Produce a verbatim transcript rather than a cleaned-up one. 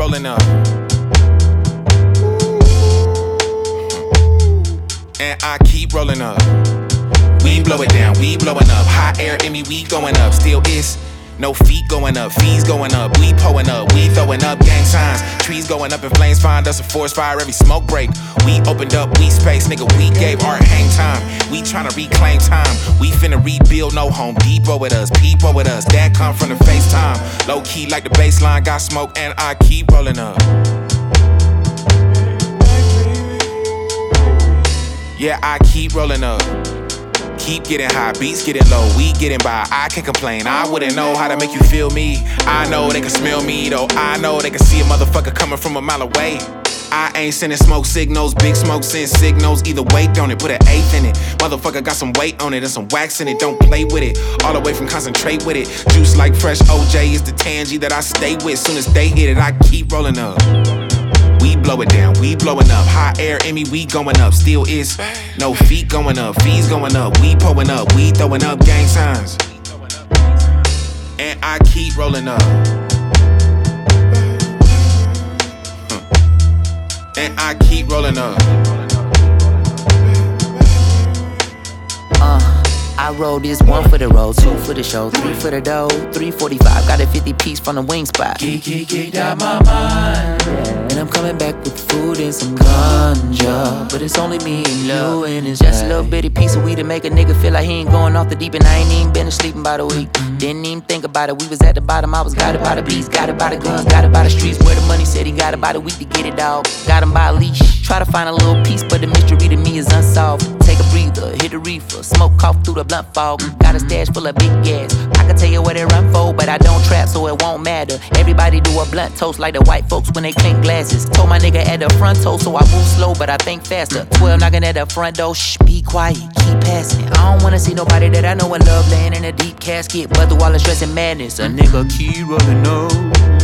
rolling up. And I keep rolling up. We blow it down, we blowing up. Hot air in me, we going up. Still is no feet going up, fees going up. We pulling up, we throwing up gang signs. Trees going up in flames, find us a forest fire every smoke break. We opened up, we space, nigga, we gave art hang time. We tryna reclaim time. We finna rebuild, no Home Depot with us, people with us. That come from the FaceTime. Low key like the baseline, got smoke and I keep rolling up. Yeah, I keep rolling up. Keep getting high, beats getting low, we getting by. I can't complain, I wouldn't know how to make you feel me. I know they can smell me though, I know they can see a motherfucker coming from a mile away. I ain't sending smoke signals, big smoke send signals. Either weight on it, put an eighth in it. Motherfucker got some weight on it and some wax in it, don't play with it. All the way from concentrate with it. Juice like fresh O J is the tangy that I stay with. Soon as they hit it, I keep rolling up. We blow it down, we blowing up. Hot air in me, we going up. Still is no feet going up, fees going up. We pulling up, we throwing up gang signs. And I keep rolling up. Huh. And I keep rolling up. Uh. I roll this one for the road, two for the show, three for the dough, three forty-five. Got a fifty piece from the wing spot. Geek, geek, geeked out my mind. And I'm coming back with food and some ganja, but it's only me and you, and it's just a little bitty piece of weed to make a nigga feel like he ain't going off the deep end. I ain't even been sleeping by the week. Didn't even think about it. We was at the bottom. I was guided by the beats, guided by the guns, guided by the streets. Where the money said he got it by the week to get it, dog. Got him by a leash. Try to find a little piece, but the mystery to me is unsolved. Take a breather, hit a reefer, smoke cough through the blunt fog. Got a stash full of big gas. I can tell you where they run for, but I don't trap, so it won't matter. Everybody do a blunt toast like the white folks when they clink glasses. Told my nigga at the front toe, so I move slow, but I think faster. Twelve knocking at the front door, shh, be quiet, keep passing. I don't wanna see nobody that I know and love laying in a deep casket, but through all the stress and madness, a nigga keep rolling up.